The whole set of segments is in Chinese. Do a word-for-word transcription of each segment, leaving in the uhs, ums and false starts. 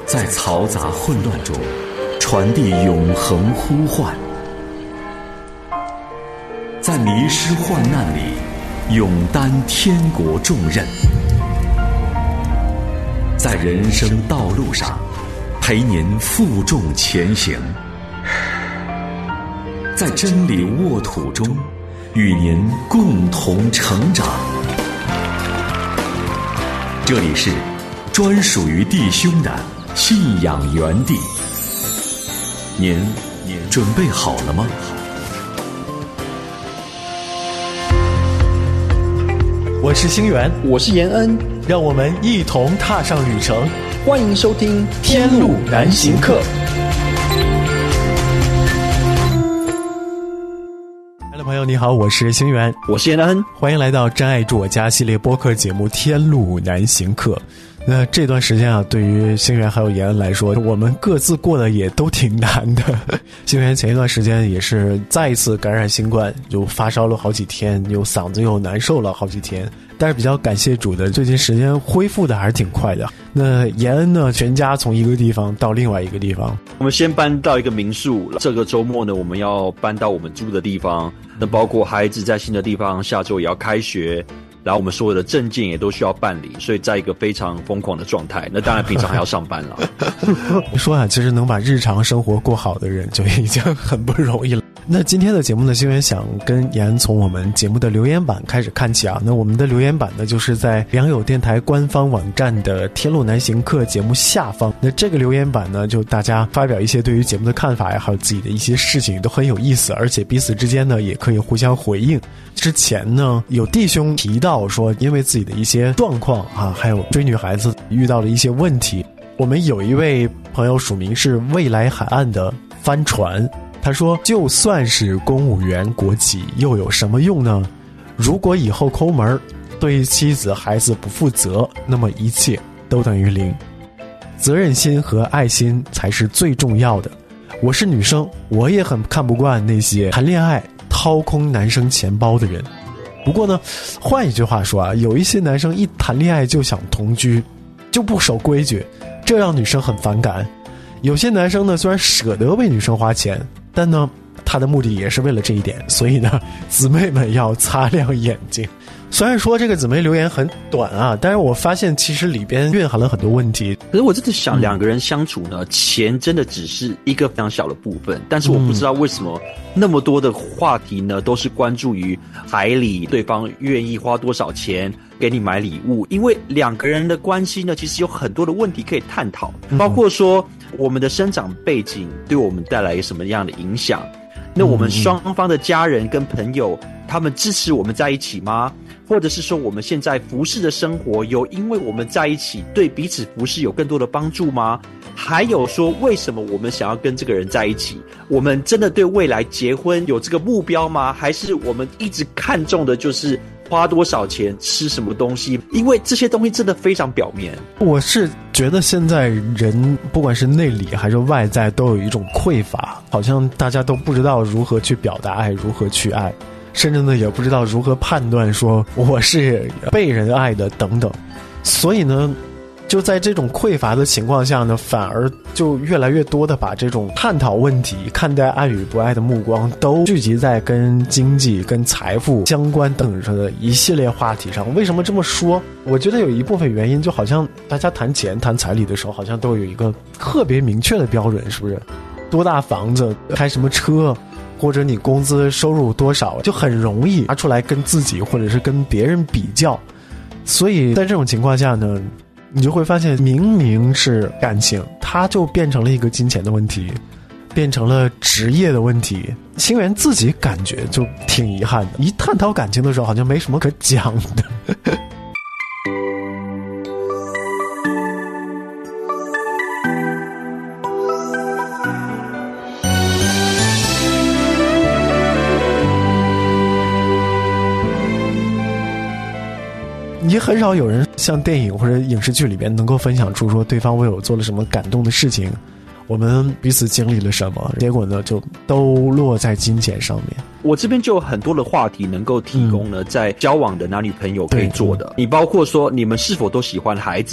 在嘈杂混乱中传递永恒呼唤，在迷失患难里勇担天国重任，在人生道路上陪您负重前行，在真理沃土中与您共同成长。这里是专属于弟兄的信仰园地，您准备好了吗？ 我是星源， 我是延恩， 让我们一同踏上旅程。 欢迎收听《天路难行客》。 hello， 朋友你好，我是星源， 我是延恩， 欢迎来到真爱住我家系列播客节目《天路难行客》。那这段时间啊，对于星源还有延恩来说，我们各自过得也都挺难的。星源前一段时间也是再一次感染新冠，就发烧了好几天，又嗓子又难受了好几天。但是比较感谢主的，最近时间恢复的还是挺快的。那延恩呢，全家从一个地方到另外一个地方。 我们先搬到一个民宿，这个周末呢，我们要搬到我们住的地方。那包括孩子在新的地方，下周也要开学。然后我们所有的证件也都需要办理，所以在一个非常疯狂的状态。那当然平常还要上班了。 你说啊，其实能把日常生活过好的人就已经很不容易了。那今天的节目呢，星源想跟延恩从我们节目的留言板开始看起啊。那我们的留言板呢，就是在良友电台官方网站的天路难行客节目下方。那这个留言板呢，就大家发表一些对于节目的看法呀，还有自己的一些事情都很有意思，而且彼此之间呢也可以互相回应。之前呢，有弟兄提到说，因为自己的一些状况啊，还有追女孩子遇到了一些问题。我们有一位朋友署名是未来海岸的帆船，他说，就算是公务员国企又有什么用呢？如果以后抠门，对妻子孩子不负责，那么一切都等于零。责任心和爱心才是最重要的。我是女生，我也很看不惯那些谈恋爱掏空男生钱包的人。不过呢，换一句话说啊，有一些男生一谈恋爱就想同居，就不守规矩，这让女生很反感。有些男生呢，虽然舍得为女生花钱，但呢他的目的也是为了这一点，所以呢姊妹们要擦亮眼睛。虽然说这个姊妹留言很短啊，但是我发现其实里边蕴含了很多问题。 可是我真的想，两个人相处呢，钱真的只是一个非常小的部分，但是我不知道为什么那么多的话题呢都是关注于彩礼，对方愿意花多少钱给你买礼物。因为两个人的关系呢，其实有很多的问题可以探讨，包括说我们的生长背景对我们带来什么样的影响，那我们双方的家人跟朋友他们支持我们在一起吗？或者是说我们现在服侍的生活有因为我们在一起对彼此服侍有更多的帮助吗？还有说为什么我们想要跟这个人在一起？我们真的对未来结婚有这个目标吗？还是我们一直看重的就是花多少钱吃什么东西？因为这些东西真的非常表面。 我是觉得现在人不管是内里还是外在都有一种匮乏，好像大家都不知道如何去表达爱，如何去爱，甚至呢也不知道如何判断说我是被人爱的等等。所以呢就在这种匮乏的情况下呢，反而就越来越多的把这种探讨问题、看待爱与不爱的目光都聚集在跟经济、跟财富相关等着的一系列话题上。为什么这么说？我觉得有一部分原因，就好像大家谈钱、谈彩礼的时候，好像都有一个特别明确的标准，是不是？多大房子、开什么车，或者你工资收入多少，就很容易拿出来跟自己或者是跟别人比较。所以在这种情况下呢，你就会发现明明是感情，它就变成了一个金钱的问题，变成了职业的问题。星源自己感觉就挺遗憾的，一探讨感情的时候好像没什么可讲的。也很少有人像电影或者影视剧里边能够分享出说对方为我做了什么感动的事情，我们彼此经历了什么，结果呢就都落在金钱上面。 我这边就有很多的话题能够提供呢、嗯、在交往的男女朋友可以做的。你包括说你们是否都喜欢孩子，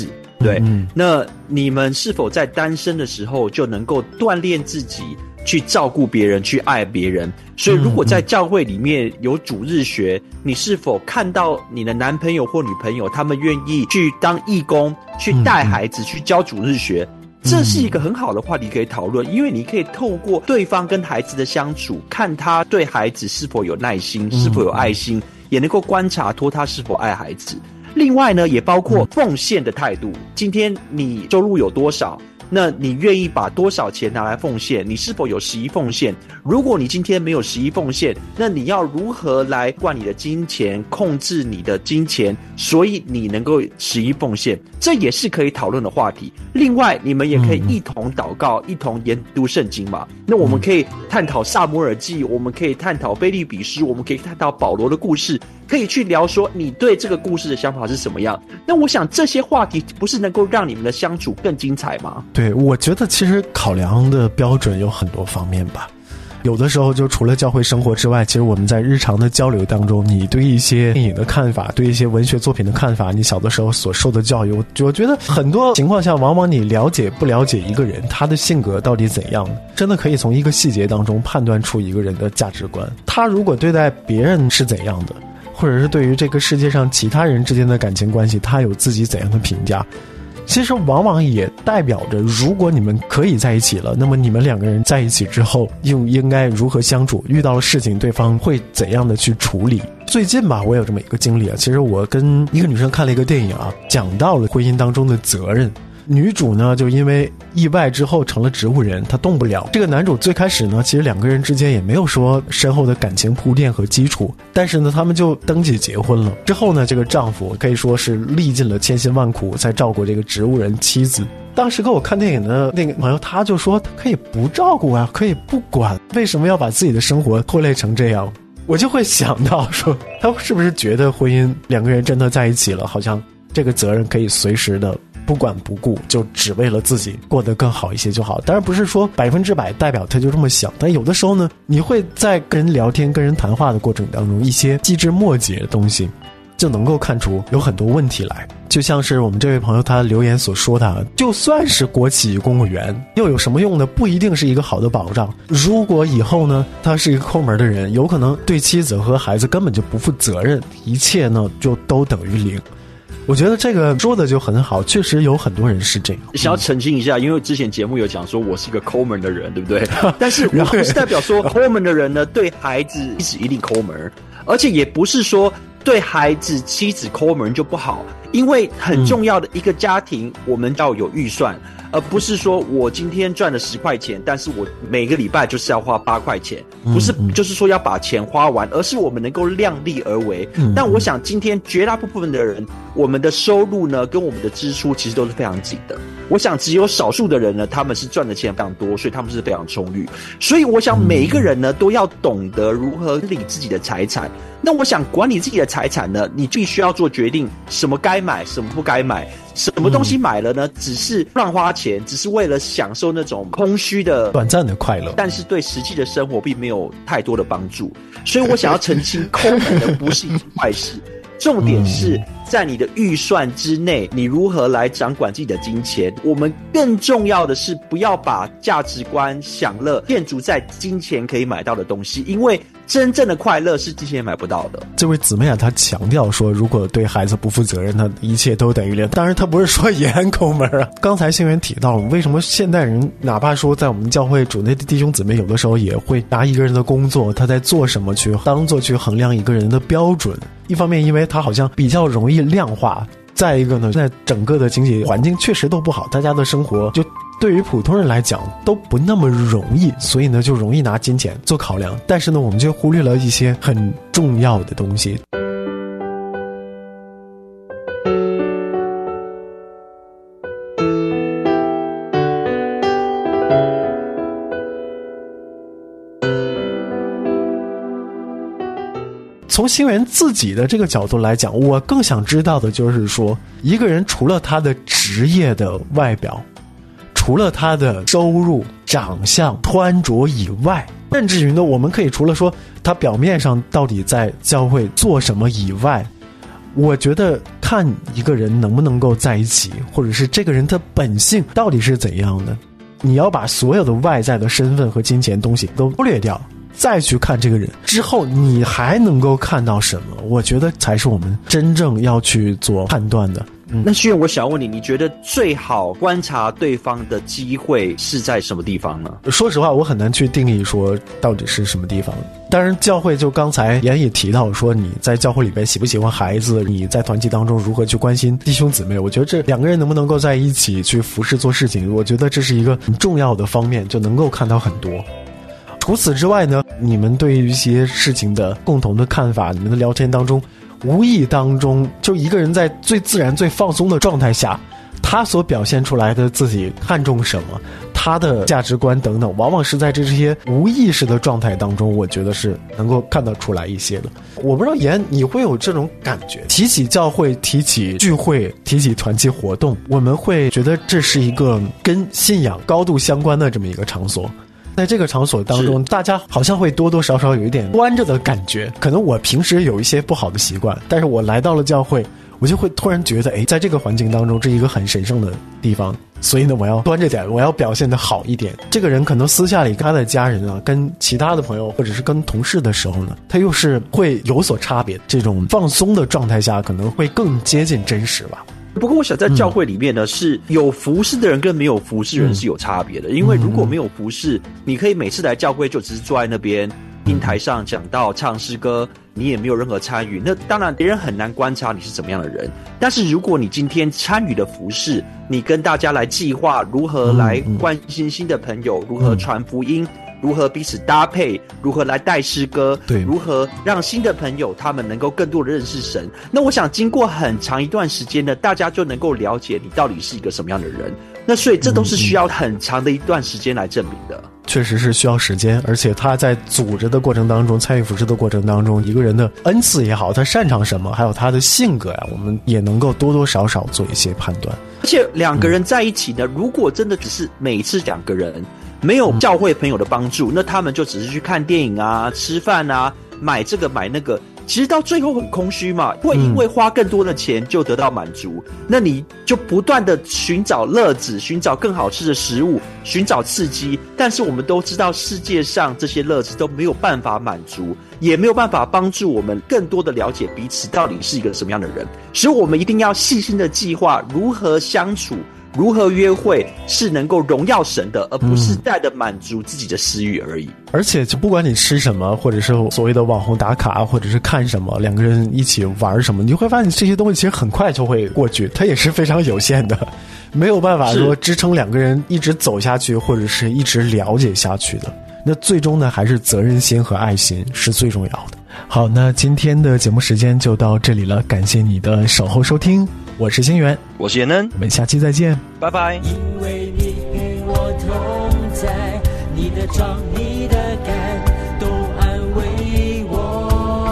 对？ 嗯， 那你们是否在单身的时候就能够锻炼自己去照顾别人，去爱别人？所以如果在教会里面有主日学，你是否看到你的男朋友或女朋友他们愿意去当义工，去带孩子，去教主日学？这是一个很好的话题可以讨论，因为你可以透过对方跟孩子的相处，看他对孩子是否有耐心，是否有爱心，也能够观察托他是否爱孩子。另外呢，也包括奉献的态度。今天你收入有多少？那你愿意把多少钱拿来奉献？你是否有十一奉献？如果你今天没有十一奉献，那你要如何来管你的金钱，控制你的金钱，所以你能够十一奉献？这也是可以讨论的话题。另外，你们也可以一同祷告，嗯、一同研读圣经嘛。那我们可以探讨撒母耳记，我们可以探讨腓立比书，我们可以探讨保罗的故事，可以去聊说你对这个故事的想法是什么样。那我想这些话题不是能够让你们的相处更精彩吗？ 对，我觉得其实考量的标准有很多方面吧。有的时候就除了教会生活之外，其实我们在日常的交流当中，你对一些电影的看法，对一些文学作品的看法，你小的时候所受的教育，我觉得很多情况下往往你了解不了解一个人他的性格到底怎样，真的可以从一个细节当中判断出一个人的价值观。他如果对待别人是怎样的，或者是对于这个世界上其他人之间的感情关系，他有自己怎样的评价，其实往往也代表着，如果你们可以在一起了，那么你们两个人在一起之后又应该如何相处，遇到了事情对方会怎样的去处理。最近吧，我有这么一个经历啊，其实我跟一个女生看了一个电影啊，讲到了婚姻当中的责任。女主呢就因为意外之后成了植物人，她动不了。这个男主最开始呢，其实两个人之间也没有说深厚的感情铺垫和基础，但是呢他们就登记结婚了。之后呢，这个丈夫可以说是历尽了千辛万苦才照顾这个植物人妻子。当时跟我看电影的那个朋友，他就说他可以不照顾啊，可以不管，为什么要把自己的生活拖累成这样？我就会想到说，他是不是觉得婚姻两个人真的在一起了，好像这个责任可以随时的不管不顾，就只为了自己过得更好一些就好。当然不是说百分之百代表他就这么想，但有的时候呢，你会在跟人聊天跟人谈话的过程当中，一些细枝末节的东西就能够看出有很多问题来。就像是我们这位朋友他留言所说的，就算是国企公务员又有什么用呢？不一定是一个好的保障。如果以后呢他是一个抠门的人，有可能对妻子和孩子根本就不负责任，一切呢就都等于零。我觉得这个说的就很好，确实有很多人是这样。 想要澄清一下，因为之前节目有讲说我是一个抠门的人，对不对？但是我不是代表说抠门的人呢对孩子妻子一定抠门，而且也不是说对孩子妻子抠门就不好，因为很重要的一个家庭，嗯、我们要有预算，而不是说我今天赚了十块钱，但是我每个礼拜就是要花八块钱，不是就是说要把钱花完，而是我们能够量力而为。嗯、但我想今天绝大部分的人，我们的收入呢跟我们的支出其实都是非常紧的。我想只有少数的人呢，他们是赚的钱非常多，所以他们是非常充裕。所以我想每一个人呢都要懂得如何理自己的财产。那我想管理自己的财产呢，你必须要做决定，什么该买，什么不该买，什么东西买了呢，只是乱花钱，只是为了享受那种空虚的短暂的快乐， 但是对实际的生活并没有太多的帮助。所以我想要澄清，抠门的不是一件坏事。重点是在你的预算之内，你如何来掌管自己的金钱。我们更重要的是不要把价值观享乐建筑在金钱可以买到的东西，因为真正的快乐是金钱买不到的。 这位姊妹啊，她强调说，如果对孩子不负责任，那一切都等于零。当然她不是说也很抠门啊。刚才星源提到为什么现代人哪怕说在我们教会主内的弟兄姊妹，有的时候也会拿一个人的工作他在做什么去当做去衡量一个人的标准。一方面因为他好像比较容易量化，再一个呢，在整个的经济环境确实都不好，大家的生活就对于普通人来讲都不那么容易，所以呢就容易拿金钱做考量。但是呢我们就忽略了一些很重要的东西。从星源自己的这个角度来讲，我更想知道的就是说，一个人除了他的职业的外表，除了他的收入、长相、穿着以外，甚至于呢，我们可以除了说他表面上到底在教会做什么以外，我觉得看看一个人能不能够在一起，或者是这个人的本性到底是怎样的。你要把所有的外在的身份和金钱东西都忽略掉，再去看这个人之后，你还能够看到什么？我觉得才是我们真正要去做判断的。嗯、 那旭远，我想问你，你觉得最好观察对方的机会是在什么地方呢？ 说实话，我很难去定义说到底是什么地方。当然，教会就刚才妍也提到说，你在教会里边喜不喜欢孩子，你在团契当中如何去关心弟兄姊妹，我觉得这两个人能不能够在一起去服侍做事情，我觉得这是一个很重要的方面，就能够看到很多。除此之外呢，你们对于一些事情的共同的看法，你们的聊天当中无意当中，就一个人在最自然最放松的状态下，他所表现出来的自己看重什么，他的价值观等等，往往是在这些无意识的状态当中，我觉得是能够看得出来一些的。我不知道妍你会有这种感觉，提起教会，提起聚会，提起团契活动，我们会觉得这是一个跟信仰高度相关的这么一个场所。在这个场所当中，大家好像会多多少少有一点端着的感觉。可能我平时有一些不好的习惯，但是我来到了教会，我就会突然觉得，哎，在这个环境当中，这是一个很神圣的地方，所以呢，我要端着点，我要表现得好一点。这个人可能私下里跟他的家人啊，跟其他的朋友或者是跟同事的时候呢，他又是会有所差别。这种放松的状态下，可能会更接近真实吧。 不过我想在教会里面呢、嗯、是有服事的人跟没有服事的人是有差别的、嗯、因为如果没有服事、嗯、你可以每次来教会就只是坐在那边听台上讲道唱诗歌，你也没有任何参与，那当然别人很难观察你是怎么样的人。但是如果你今天参与了服事，你跟大家来计划如何来关心新的朋友、嗯、如何传福音、嗯，如何彼此搭配，如何来带诗歌，对，如何让新的朋友他们能够更多的认识神。那我想经过很长一段时间呢，大家就能够了解你到底是一个什么样的人。那所以这都是需要很长的一段时间来证明的。 确实是需要时间，而且他在组织的过程当中，参与服事的过程当中，一个人的恩赐也好，他擅长什么，还有他的性格呀，我们也能够多多少少做一些判断。 而且两个人在一起呢、嗯、如果真的只是每次两个人没有教会朋友的帮助、嗯、那他们就只是去看电影啊、吃饭啊、买这个买那个，其实到最后很空虚嘛，会因为花更多的钱就得到满足、嗯、那你就不断的寻找乐子，寻找更好吃的食物，寻找刺激，但是我们都知道世界上这些乐子都没有办法满足，也没有办法帮助我们更多的了解彼此到底是一个什么样的人。所以我们一定要细心的计划如何相处，如何约会是能够荣耀神的，而不是带着满足自己的私欲而已、嗯、 而且就不管你吃什么，或者是所谓的网红打卡，或者是看什么，两个人一起玩什么，你会发现这些东西其实很快就会过去，它也是非常有限的，没有办法说支撑两个人一直走下去，或者是一直了解下去的。那最终呢，还是责任心和爱心是最重要的。好，那今天的节目时间就到这里了，感谢你的守候收听，我是星源， 我是严恩， 我们下期再见， 拜拜。 因为你与我同在，你的杖你的竿都安慰我，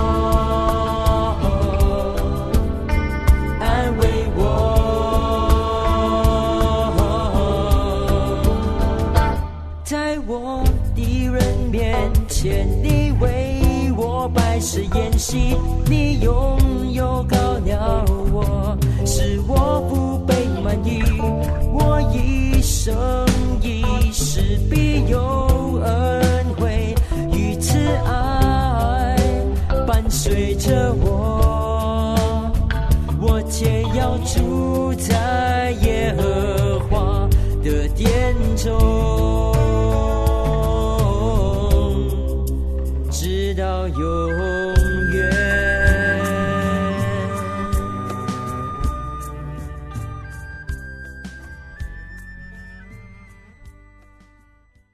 安慰我，在我敌人面前你为我摆设筵席，你拥有高鸟我，使我不被满意，我一生一世必有恩惠，与慈爱伴随着我，我且要住在耶和华的殿中，直到永